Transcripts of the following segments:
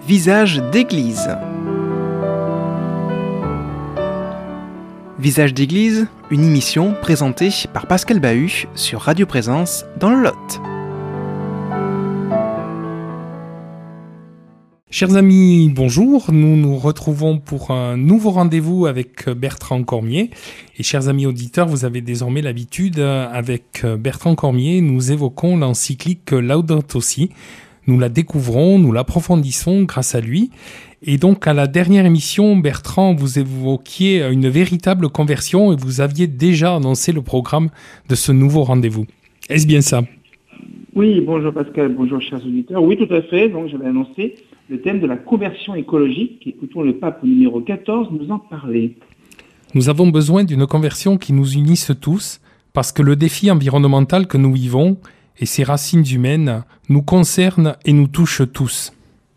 Visage d'église. Visage d'église, une émission présentée par Pascal Bahut sur Radio Présence dans le Lot. Chers amis, bonjour. Nous nous retrouvons pour un nouveau rendez-vous avec Bertrand Cormier. Et chers amis auditeurs, vous avez désormais l'habitude, avec Bertrand Cormier, nous évoquons l'encyclique Laudato Si. Nous la découvrons, nous l'approfondissons grâce à lui. Et donc, à la dernière émission, Bertrand, vous évoquiez une véritable conversion et vous aviez déjà annoncé le programme de ce nouveau rendez-vous. Est-ce bien ça ? Oui, bonjour Pascal, bonjour chers auditeurs. Oui, tout à fait. Donc, j'avais annoncé le thème de la conversion écologique. Écoutons le pape numéro 14 nous en parler. Nous avons besoin d'une conversion qui nous unisse tous, parce que le défi environnemental que nous vivons et ses racines humaines nous concernent et nous touchent tous.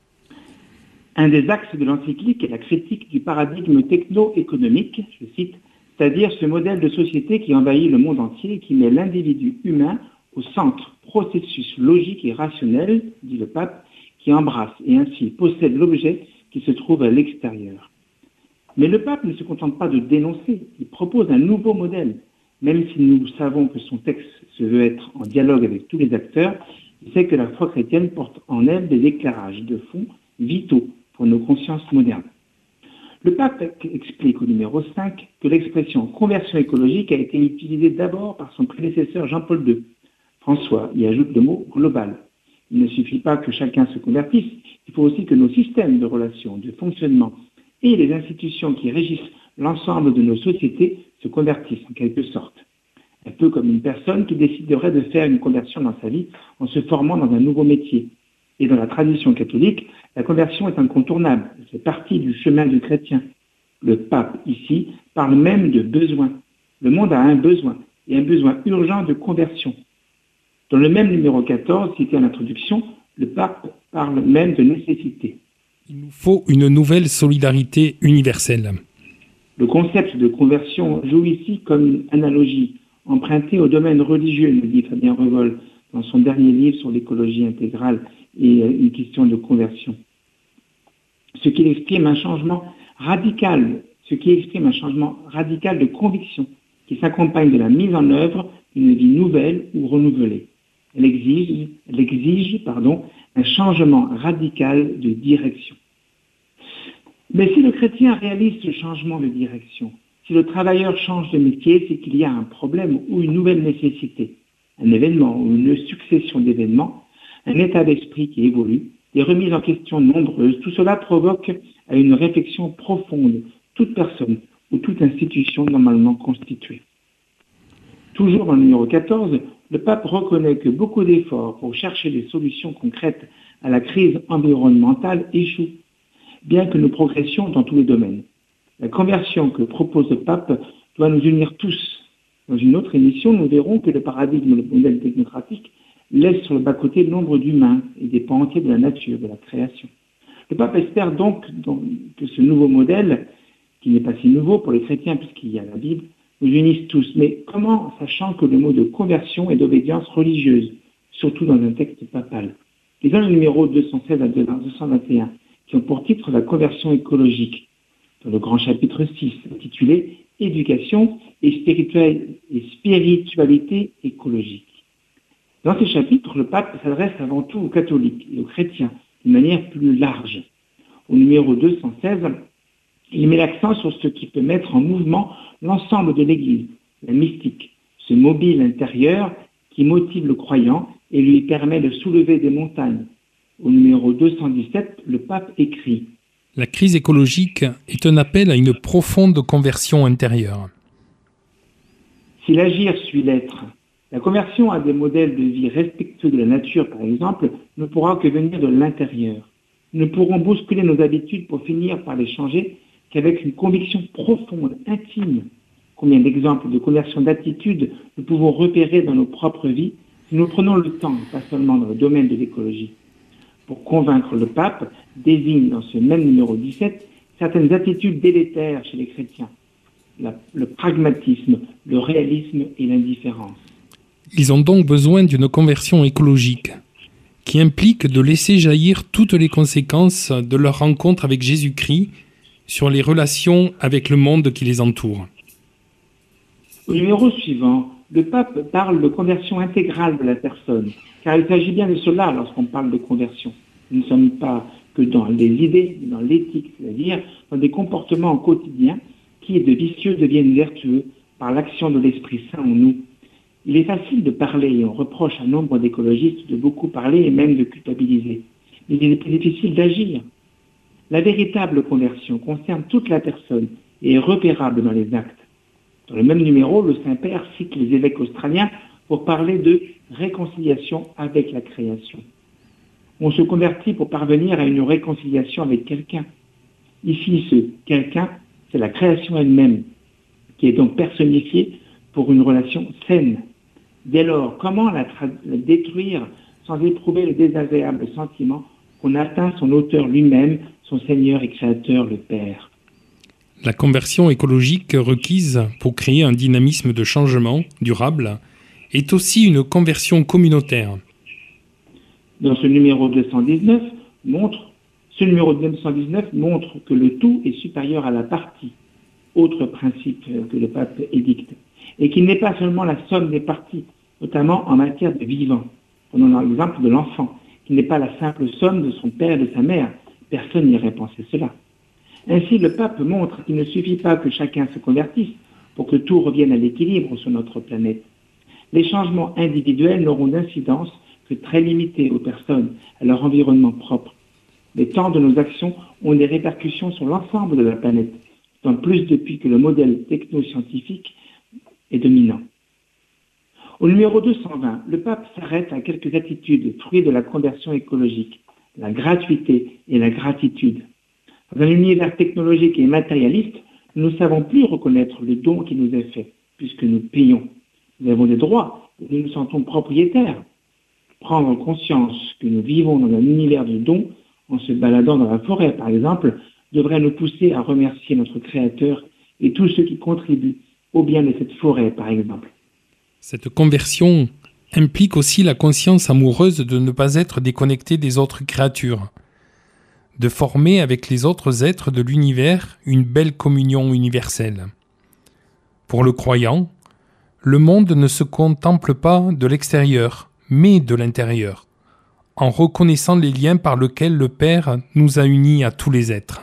Un des axes de l'encyclique est la critique du paradigme techno-économique, je cite, c'est-à-dire ce modèle de société qui envahit le monde entier et qui met l'individu humain au centre, processus logique et rationnel, dit le pape, qui embrasse et ainsi possède l'objet qui se trouve à l'extérieur. Mais le pape ne se contente pas de dénoncer, il propose un nouveau modèle. Même si nous savons que son texte se veut être en dialogue avec tous les acteurs, il sait que la foi chrétienne porte en elle des éclairages de fond vitaux pour nos consciences modernes. Le pape explique au numéro 5 que l'expression conversion écologique a été utilisée d'abord par son prédécesseur Jean-Paul II. François y ajoute le mot global. Il ne suffit pas que chacun se convertisse, il faut aussi que nos systèmes de relations, de fonctionnement et les institutions qui régissent l'ensemble de nos sociétés se convertissent en quelque sorte. Un peu comme une personne qui déciderait de faire une conversion dans sa vie en se formant dans un nouveau métier. Et dans la tradition catholique, la conversion est incontournable, c'est partie du chemin du chrétien. Le pape, ici, parle même de besoin. Le monde a un besoin, et un besoin urgent de conversion. Dans le même numéro 14, cité en introduction, le pape parle même de nécessité. Il nous faut une nouvelle solidarité universelle. Le concept de conversion joue ici comme une analogie empruntée au domaine religieux, nous dit Fabien Revol dans son dernier livre sur l'écologie intégrale et une question de conversion. Ce qui exprime un changement radical de conviction qui s'accompagne de la mise en œuvre d'une vie nouvelle ou renouvelée. Elle exige un changement radical de direction. Mais si le chrétien réalise ce changement de direction, si le travailleur change de métier, c'est qu'il y a un problème ou une nouvelle nécessité, un événement ou une succession d'événements, un état d'esprit qui évolue, des remises en question nombreuses. Tout cela provoque une réflexion profonde, toute personne ou toute institution normalement constituée. Toujours dans le numéro 14, le pape reconnaît que beaucoup d'efforts pour chercher des solutions concrètes à la crise environnementale échouent, bien que nous progressions dans tous les domaines. La conversion que propose le pape doit nous unir tous. Dans une autre émission, nous verrons que le paradigme, le modèle technocratique, laisse sur le bas-côté nombre d'humains et des pans entiers de la nature, de la création. Le pape espère donc que ce nouveau modèle, qui n'est pas si nouveau pour les chrétiens puisqu'il y a la Bible, nous unisse tous. Mais comment, sachant que le mot de conversion est d'obédience religieuse, surtout dans un texte papal. Lisons le numéro 216 à 221, qui ont pour titre la conversion écologique, dans le grand chapitre 6, intitulé « Éducation et spiritualité écologique ». Dans ce chapitre, le pape s'adresse avant tout aux catholiques et aux chrétiens, d'une manière plus large. Au numéro 216, il met l'accent sur ce qui peut mettre en mouvement l'ensemble de l'Église, la mystique, ce mobile intérieur qui motive le croyant et lui permet de soulever des montagnes. Au numéro 217, le pape écrit « La crise écologique est un appel à une profonde conversion intérieure. Si l'agir suit l'être, la conversion à des modèles de vie respectueux de la nature, par exemple, ne pourra que venir de l'intérieur. Nous ne pourrons bousculer nos habitudes pour finir par les changer qu'avec une conviction profonde, intime. Combien d'exemples de conversion d'attitude nous pouvons repérer dans nos propres vies si nous prenons le temps, pas seulement dans le domaine de l'écologie. Pour convaincre le pape, désigne dans ce même numéro 17 certaines attitudes délétères chez les chrétiens. Le pragmatisme, le réalisme et l'indifférence. Ils ont donc besoin d'une conversion écologique qui implique de laisser jaillir toutes les conséquences de leur rencontre avec Jésus-Christ sur les relations avec le monde qui les entoure. Au numéro suivant, le pape parle de conversion intégrale de la personne, car il s'agit bien de cela lorsqu'on parle de conversion. Nous ne sommes pas que dans les idées, mais dans l'éthique, c'est-à-dire dans des comportements au quotidien qui, de vicieux, deviennent vertueux par l'action de l'Esprit Saint en nous. Il est facile de parler et on reproche à nombre d'écologistes de beaucoup parler et même de culpabiliser. Mais il est plus difficile d'agir. La véritable conversion concerne toute la personne et est repérable dans les actes. Dans le même numéro, le Saint-Père cite les évêques australiens pour parler de réconciliation avec la création. On se convertit pour parvenir à une réconciliation avec quelqu'un. Ici, ce quelqu'un, c'est la création elle-même, qui est donc personnifiée pour une relation saine. Dès lors, comment la détruire sans éprouver le désagréable sentiment qu'on atteint son auteur lui-même, son Seigneur et Créateur, le Père? La conversion écologique requise pour créer un dynamisme de changement durable est aussi une conversion communautaire. Dans ce numéro 219 montre que le tout est supérieur à la partie, autre principe que le pape édicte, et qu'il n'est pas seulement la somme des parties, notamment en matière de vivant. Prenons l'exemple de l'enfant, qui n'est pas la simple somme de son père et de sa mère. Personne n'irait penser cela. Ainsi, le pape montre qu'il ne suffit pas que chacun se convertisse pour que tout revienne à l'équilibre sur notre planète. Les changements individuels n'auront d'incidence que très limitée aux personnes, à leur environnement propre. Mais tant de nos actions ont des répercussions sur l'ensemble de la planète, tant plus depuis que le modèle technoscientifique est dominant. Au numéro 220, le pape s'arrête à quelques attitudes fruits de la conversion écologique, la gratuité et la gratitude. Dans un univers technologique et matérialiste, nous ne savons plus reconnaître le don qui nous est fait, puisque nous payons. Nous avons des droits et nous nous sentons propriétaires. Prendre conscience que nous vivons dans un univers de dons, en se baladant dans la forêt par exemple, devrait nous pousser à remercier notre Créateur et tous ceux qui contribuent au bien de cette forêt par exemple. Cette conversion implique aussi la conscience amoureuse de ne pas être déconnecté des autres créatures, de former avec les autres êtres de l'univers une belle communion universelle. Pour le croyant, le monde ne se contemple pas de l'extérieur, mais de l'intérieur, en reconnaissant les liens par lesquels le Père nous a unis à tous les êtres.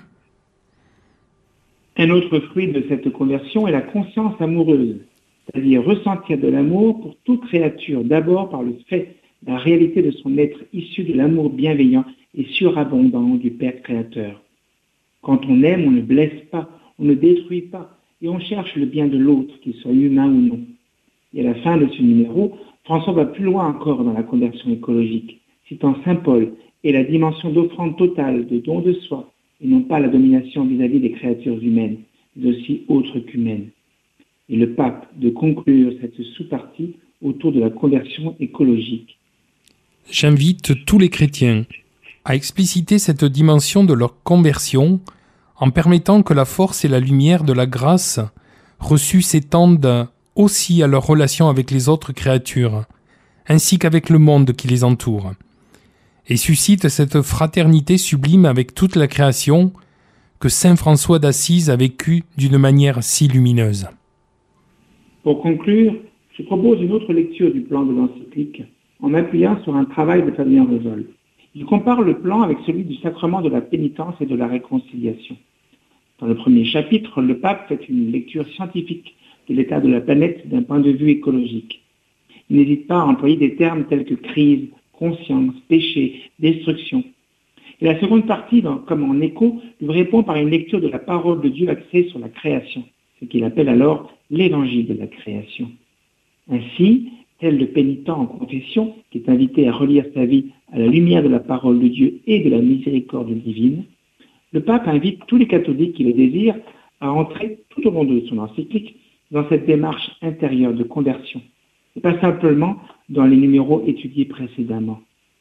Un autre fruit de cette conversion est la conscience amoureuse, c'est-à-dire ressentir de l'amour pour toute créature, d'abord par le fait de la réalité de son être issu de l'amour bienveillant et surabondant du Père créateur. Quand on aime, on ne blesse pas, on ne détruit pas, et on cherche le bien de l'autre, qu'il soit humain ou non. Et à la fin de ce numéro, François va plus loin encore dans la conversion écologique, citant Saint Paul et la dimension d'offrande totale, de don de soi, et non pas la domination vis-à-vis des créatures humaines, mais aussi autres qu'humaines. Et le pape de conclure cette sous-partie autour de la conversion écologique. J'invite tous les chrétiens à expliciter cette dimension de leur conversion en permettant que la force et la lumière de la grâce reçue s'étendent aussi à leur relation avec les autres créatures, ainsi qu'avec le monde qui les entoure, et suscite cette fraternité sublime avec toute la création que saint François d'Assise a vécue d'une manière si lumineuse. Pour conclure, je propose une autre lecture du plan de l'encyclique en m'appuyant sur un travail de Fabien Revol. Il compare le plan avec celui du sacrement de la pénitence et de la réconciliation. Dans le premier chapitre, le pape fait une lecture scientifique de l'état de la planète d'un point de vue écologique. Il n'hésite pas à employer des termes tels que crise, conscience, péché, destruction. Et la seconde partie, comme en écho, lui répond par une lecture de la parole de Dieu axée sur la création, ce qu'il appelle alors l'évangile de la création. Ainsi, tel le pénitent en confession, qui est invité à relire sa vie à la lumière de la parole de Dieu et de la miséricorde divine, le pape invite tous les catholiques qui le désirent à entrer tout au long de son encyclique dans cette démarche intérieure de conversion, et pas simplement dans les numéros étudiés précédemment.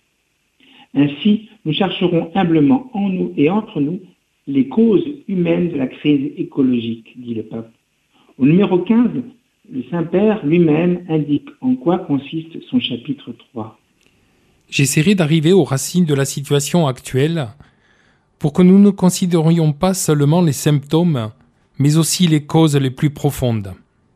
Ainsi, nous chercherons humblement en nous et entre nous les causes humaines de la crise écologique, dit le pape. Au numéro 15, le Saint-Père lui-même indique en quoi consiste son chapitre 3. J'essaierai d'arriver aux racines de la situation actuelle pour que nous ne considérions pas seulement les symptômes, mais aussi les causes les plus profondes.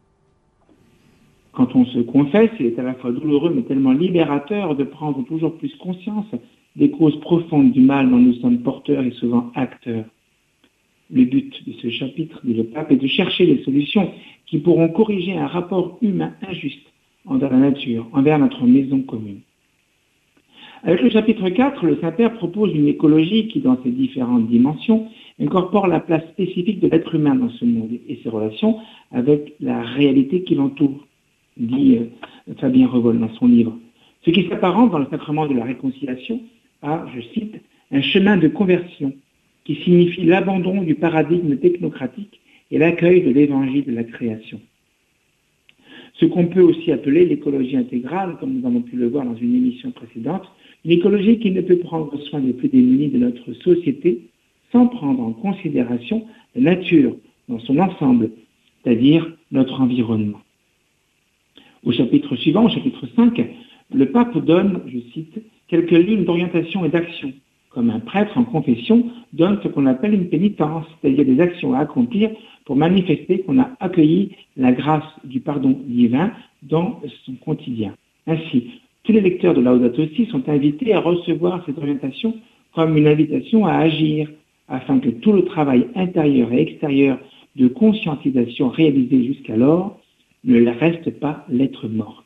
Quand on se confesse, il est à la fois douloureux mais tellement libérateur de prendre toujours plus conscience des causes profondes du mal dont nous sommes porteurs et souvent acteurs. Le but de ce chapitre, dit le pape, est de chercher les solutions qui pourront corriger un rapport humain injuste envers la nature, envers notre maison commune. Avec le chapitre 4, le Saint-Père propose une écologie qui, dans ses différentes dimensions, incorpore la place spécifique de l'être humain dans ce monde et ses relations avec la réalité qui l'entoure, dit Fabien Revol dans son livre. Ce qui s'apparente dans le sacrement de la réconciliation à, je cite, un chemin de conversion qui signifie l'abandon du paradigme technocratique et l'accueil de l'évangile de la création. Ce qu'on peut aussi appeler l'écologie intégrale, comme nous avons pu le voir dans une émission précédente, une écologie qui ne peut prendre soin des plus démunis de notre société sans prendre en considération la nature dans son ensemble, c'est-à-dire notre environnement. Au chapitre suivant, au chapitre 5, le pape donne, je cite, quelques lignes d'orientation et d'action, comme un prêtre en confession donne ce qu'on appelle une pénitence, c'est-à-dire des actions à accomplir pour manifester qu'on a accueilli la grâce du pardon divin dans son quotidien. Ainsi, tous les lecteurs de Laudato Si sont invités à recevoir cette orientation comme une invitation à agir, afin que tout le travail intérieur et extérieur de conscientisation réalisé jusqu'alors ne reste pas lettre morte.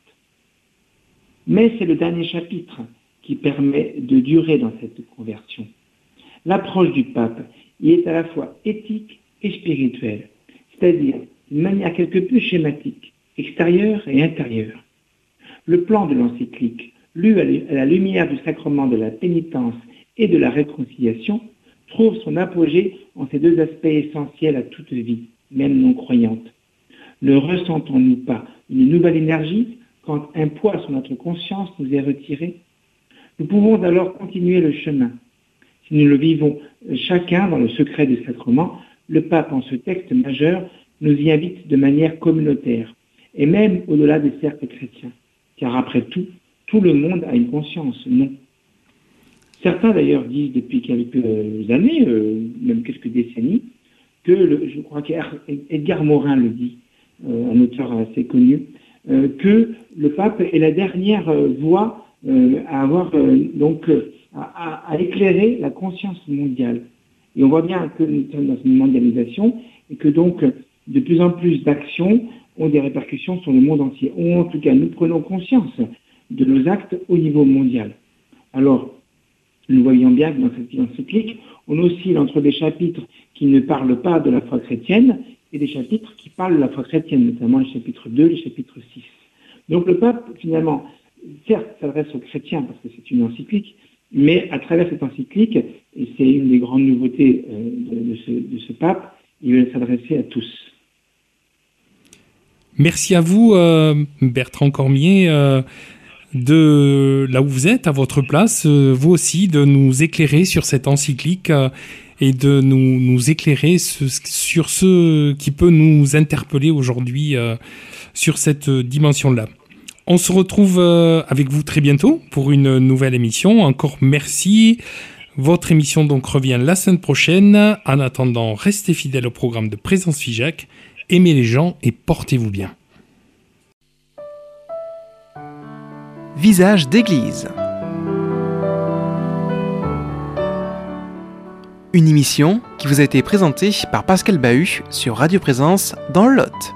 Mais c'est le dernier chapitre qui permet de durer dans cette conversion. L'approche du pape y est à la fois éthique et spirituelle, c'est-à-dire d'une manière quelque peu schématique, extérieure et intérieure. Le plan de l'encyclique, lu à la lumière du sacrement de la pénitence et de la réconciliation, trouve son apogée en ces deux aspects essentiels à toute vie, même non croyante. Ne ressentons-nous pas une nouvelle énergie quand un poids sur notre conscience nous est retiré? Nous pouvons alors continuer le chemin. Si nous le vivons chacun dans le secret du sacrement, le pape, en ce texte majeur, nous y invite de manière communautaire, et même au-delà des cercles chrétiens. Car après tout, tout le monde a une conscience, non? Certains d'ailleurs disent depuis quelques années, même quelques décennies, que, je crois qu'Edgar Morin le dit, un auteur assez connu, que le pape est la dernière voix à avoir à éclairer la conscience mondiale. Et on voit bien que nous sommes dans une mondialisation et que donc de plus en plus d'actions ont des répercussions sur le monde entier. Ou en tout cas, nous prenons conscience de nos actes au niveau mondial. Alors, nous voyons bien que dans cette encyclique, on oscille entre des chapitres qui ne parlent pas de la foi chrétienne et des chapitres qui parlent de la foi chrétienne, notamment les chapitres 2 et les chapitres 6. Donc le pape, finalement, certes, s'adresse aux chrétiens parce que c'est une encyclique, mais à travers cette encyclique, et c'est une des grandes nouveautés de ce pape, il veut s'adresser à tous. Merci à vous, Bertrand Cormier, de là où vous êtes, à votre place, vous aussi, de nous éclairer sur cette encyclique et de nous éclairer sur ce qui peut nous interpeller aujourd'hui sur cette dimension-là. On se retrouve avec vous très bientôt pour une nouvelle émission. Encore merci. Votre émission donc revient la semaine prochaine. En attendant, restez fidèles au programme de Présence Figeac. Aimez les gens et portez-vous bien. Visage d'église. Une émission qui vous a été présentée par Pascal Bahut sur Radio Présence dans le Lot.